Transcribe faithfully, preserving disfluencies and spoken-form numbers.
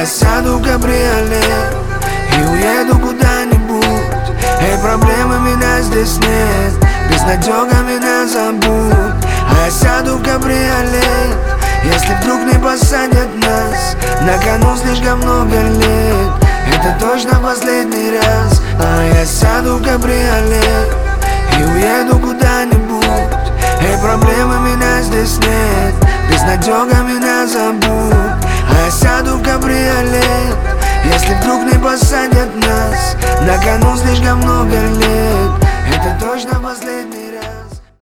я сяду в кабриолет и уеду куда-нибудь. Эй, проблемы меня здесь нет, безнадёга меня забудь. А я сяду в кабриолет, если вдруг не посадят нас. На кону слишком много лет, это точно последний раз. А я сяду в кабриолет и уеду куда-нибудь. Эй, проблемы меня здесь нет, безнадёга меня забудь. А я сяду в кабриолет, если вдруг не посадят нас. На кону слишком много лет, это точно последний раз.